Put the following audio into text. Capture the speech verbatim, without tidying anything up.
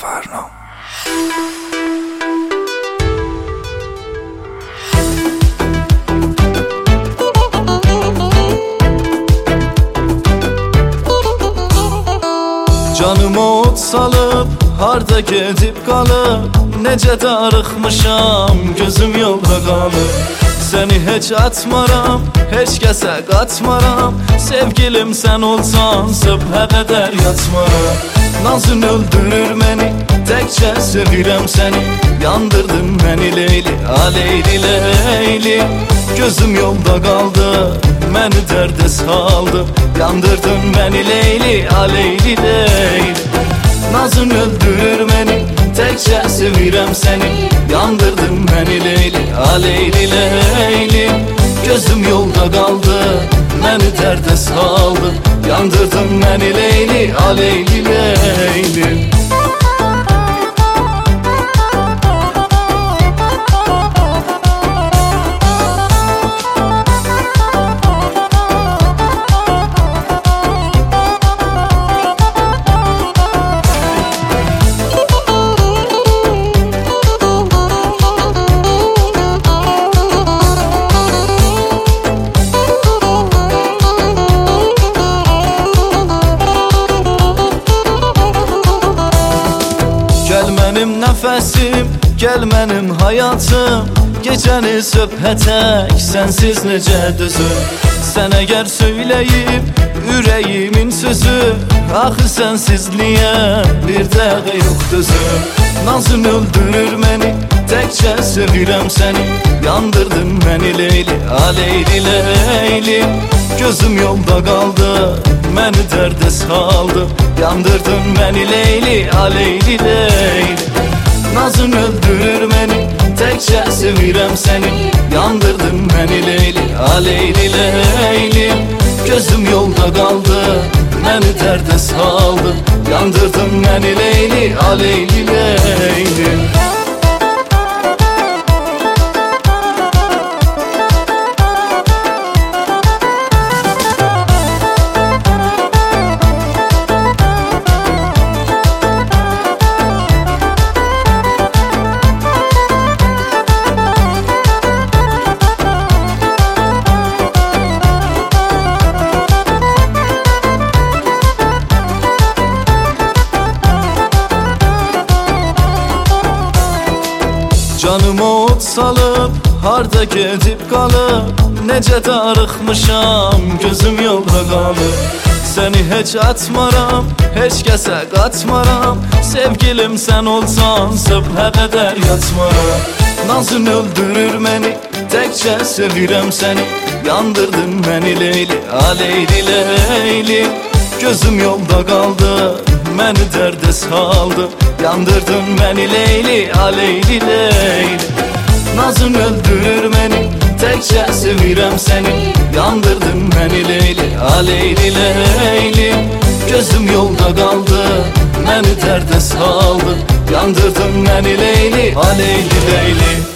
Inferno. Canıma ot salıp harda gedib qalıb, necə darıxmışam, gözüm yolda qalıb. Səni heç atmaram, heç kəsə qatmaram, sevgilim sən olsan, sübhə qədər yatmaram. Nazın öldürür məni, təkcə sevirəm səni, yandırdın məni Leyli, aleyli Leyli. Gözüm yolda qaldı, məni dərdə saldı, yandırdın məni Leyli, aleyli Leyli. Nazın öldürür məni, təkcə sevirəm səni, yandırdın məni Leyli, aleyli Leyli. Gözüm yolda qaldı, məni dərdə saldı, yandırdın məni Leyli, aleyli Leyli. Gəl mənim nəfəsim, gəl mənim həyatım, gecəni söbhə tək, sənsiz necə düzüm. Sən əgər söyləyib ürəyimin sözü, axı sənsizliyə bir dəqiqə yox düzüm. Nazın öldürür məni, təkcə sevirəm səni, yandırdın məni Leyli, aleyli Leyli. Gözüm yolda qaldı, məni dərdə saldı, yandırdın məni Leyli, aleyli Leyli. Nazın öldürür məni, təkcə sevirəm səni, yandırdın məni Leyli, aleyli Leyli. Gözüm yolda qaldı, məni dərdə saldı, yandırdın məni Leyli, aleyli Leyli. Canıma ot salıb harda gedib qalıb, necə darıxmışam, gözüm yolda qalıb. Səni heç atmaram, heç kəsə qatmaram, sevgilim sən olsan, sübhə qədər yatmaram. Nazın öldürür məni, təkcə sevirəm səni, yandırdın məni Leyli, aleyli Leyli. Gözüm yolda qaldı, məni dərdə saldı, yandırdın məni Leyli, aleyli Leyli. Nazın öldürür məni, təkcə sevirəm səni, yandırdın məni Leyli, aleyli Leyli. Gözüm yolda qaldı, məni dərdə saldı, yandırdın məni Leyli, aleyli Leyli.